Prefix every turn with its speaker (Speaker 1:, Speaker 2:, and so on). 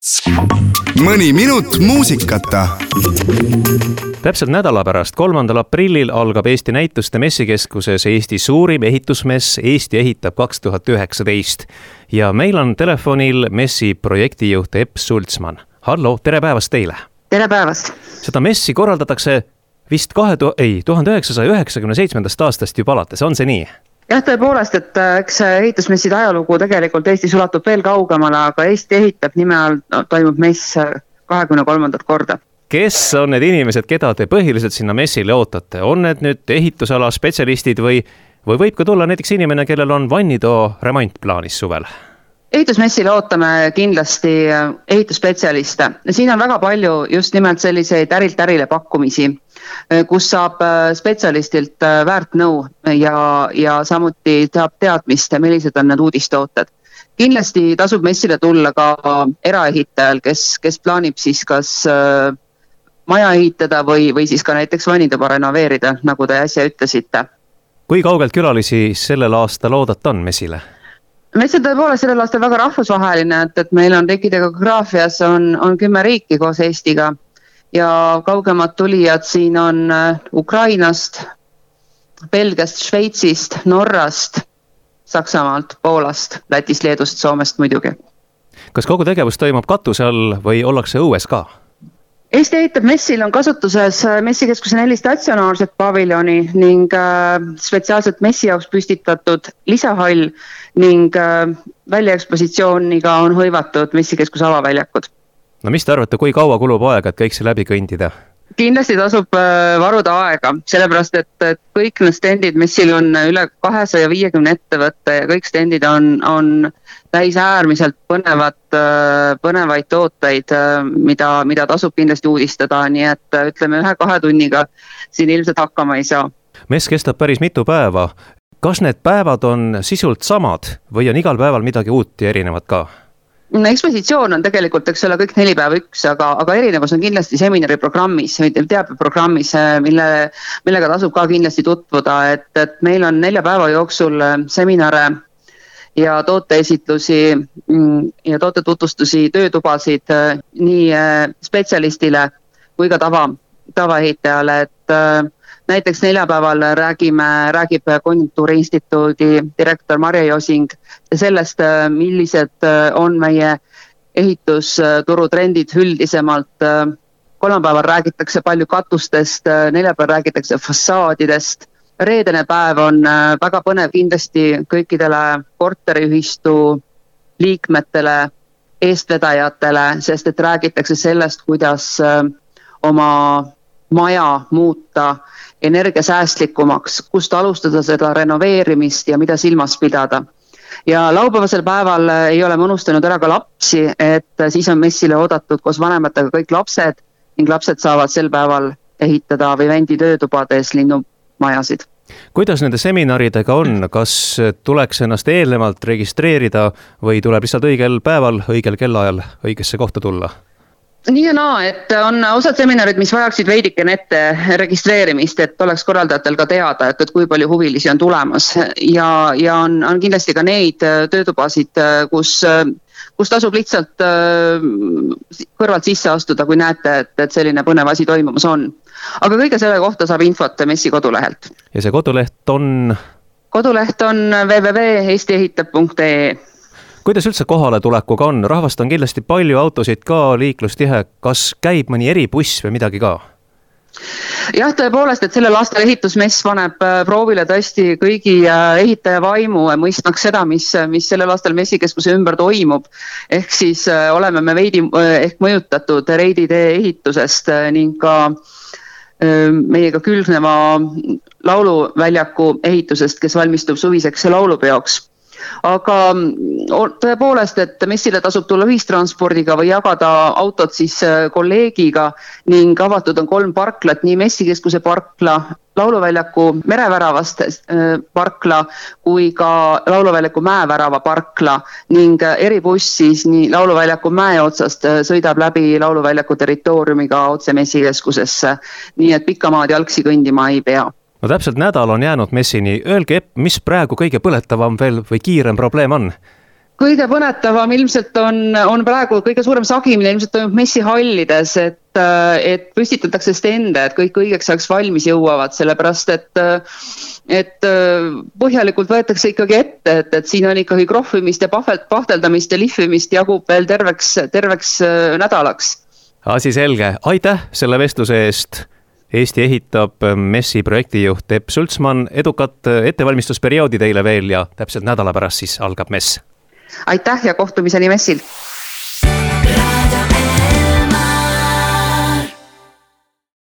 Speaker 1: Mõni minut muusikata.
Speaker 2: Täpselt nädala pärast, 3. aprillil algab Eesti Näituste Messikeskuses Eesti suurim ehitusmess Eesti ehitab 2019. Ja meil on telefonil messi projektijuht Epp Sultsman. Hallo, tere päevast teile!
Speaker 3: Tere päevast!
Speaker 2: Seda messi korraldatakse vist 1997. aastast juba alates, on see nii?
Speaker 3: Jah, tõepoolest, et eks ehitusmesside ajalugu tegelikult Eestis ulatub veel kaugemale, aga Eesti ehitab nime all toimub mess 23. korda.
Speaker 2: Kes on need inimesed, keda te põhiliselt sinna messile ootate? On need nüüd ehitusala spetsialistid või võib ka tulla näiteks inimene, kellel on vannitoo remont plaanis suvel?
Speaker 3: Ehitusmessile ootame kindlasti ehitusspetsialiste. Siin on väga palju just nimelt selliseid ärilt ärile pakkumisi, kus saab spetsialistilt väärt nõu ja samuti saab teadmist, millised on need uudistooted. Kindlasti tasub messile tulla ka eraehitajal, kes plaanib siis kas maja ehitada või siis ka näiteks vannituba renoveerida, nagu te äsja ütlesite.
Speaker 2: Kui kaugelt külalisi sellel aastal oodata on messile?
Speaker 3: Mess on tõepoolest sellel aastal väga rahvusvaheline, et meil on riikide geograafias on 10 riiki koos Eestiga ja kaugemad tulijad siin on Ukrainast, Belgiast, Šveitsist, Norrast, Saksamaalt, Poolast, Lätist, Leedust, Soomest muidugi.
Speaker 2: Kas kogu tegevus toimub katuse all või ollakse õues ka?
Speaker 3: Eesti ehitab messil on kasutuses messikeskuse 4 statsionaarset paviljoni ning spetsiaalselt messi jaoks püstitatud lisahall ning väljaekspositsiooniga on hõivatud messikeskuse avaväljakud.
Speaker 2: No mis te arvate, kui kaua kulub aega, et kõik see läbi kõndida?
Speaker 3: Kindlasti tasub varuda aega, sellepärast et kõik need stendid messil on üle 250 ettevõtte ja kõik stendid on täis äärmiselt põnevaid tooteid, mida tasub kindlasti uudistada, nii et ütleme 1-2 tunniga siin ilmselt hakkama ei saa.
Speaker 2: Mess kestab päris mitu päeva. Kas need päevad on sisult samad või on igal päeval midagi uut ja erinevat ka?
Speaker 3: Ekspositsioon on tegelikult, eks ole, kõik 4 päeva üks, aga erinevus on kindlasti seminariprogrammis, teabeprogrammis, millega tasub ka kindlasti tutvuda, et meil on 4 päeva jooksul seminare ja tooteesitlusi ja tootetutvustusi, töötubasid nii spetsialistile kui ka tavaehitajale, et näiteks 4 päeval räägib Konjunktuuriinstituudi direktor Marje Josing sellest, millised on meie ehitusturu trendid üldisemalt. 3 päeval räägitakse palju katustest, 4 päeval räägitakse fassaadidest. Reedene päev on väga põnev kindlasti kõikidele korteriühistu liikmetele, eestvedajatele, sest et räägitakse sellest, kuidas oma maja muuta energiasäästlikumaks, kust alustada seda renoveerimist ja mida silmas pidada. Ja laupäevasel päeval ei ole me unustanud ära ka lapsi, et siis on messile oodatud koos vanematega kõik lapsed ning lapsed saavad sel päeval ehitada või vendi töötubades linnumajasid.
Speaker 2: Kuidas nende seminaridega on? Kas tuleks ennast eelnevalt registreerida või tuleb lihtsalt õigel päeval, õigel kellaajal õigesse kohta tulla?
Speaker 3: Nii ja naa, et on osad seminarid, mis vajaksid veidikene ette registreerimist, et oleks korraldajatel ka teada, et kui palju huvilisi on tulemas ja on kindlasti ka neid töötubasid, kus tasub lihtsalt kõrvalt sisse astuda, kui näete, et selline põnev asi toimumas on. Aga kõige selle kohta saab infot messi kodulehelt.
Speaker 2: Ja see koduleht on?
Speaker 3: Koduleht on www.eestiehitab.ee.
Speaker 2: Kuidas üldse kohale tulekuga on? Rahvast on kindlasti palju, autosid ka, liiklustihe. Kas käib mõni eribuss või midagi ka?
Speaker 3: Jah, tõepoolest, et sellel aastal ehitusmess paneb proovile tõesti kõigi ehitaja vaimu, mõistmaks seda, mis sellel aastal messikeskuse ümber toimub. Ehk siis oleme me veidi mõjutatud reiditee ehitusest ning ka meiega külgneva lauluväljaku ehitusest, kes valmistub suviseks laulupeoks. Aga tõepoolest, et messile tasub tulla ühistranspordiga või jagada autot siis kolleegiga ning avatud on 3 parklat, nii messikeskuse parkla, lauluväljaku mereväravast parkla kui ka lauluväljaku mäevärava parkla ning eribuss siis nii lauluväljaku mäe otsast sõidab läbi lauluväljaku territooriumiga otse messikeskusesse, nii et pikka maad jalgsi kõndima ei pea.
Speaker 2: No täpselt nädal on jäänud messini. Öelge, mis praegu kõige põletavam veel või kiirem probleem on?
Speaker 3: kõige põnetavam ilmselt on praegu kõige suurem sagimine ilmselt toimub messihallides, et püstitatakse stende, et kõik õigeks ajaks valmis jõuavad, sellepärast et põhjalikult võetakse ikkagi ette, et siin on ikkagi krohvimist ja pahteldamist ja lihvimist jagub veel terveks nädalaks.
Speaker 2: Asi selge, aitäh selle vestluse eest. Eesti ehitab messi projektijuht Epp Sultsmann, edukat ettevalmistusperioodi teile veel ja täpselt nädala pärast siis algab mess.
Speaker 3: Aitäh ja kohtumiseni messil!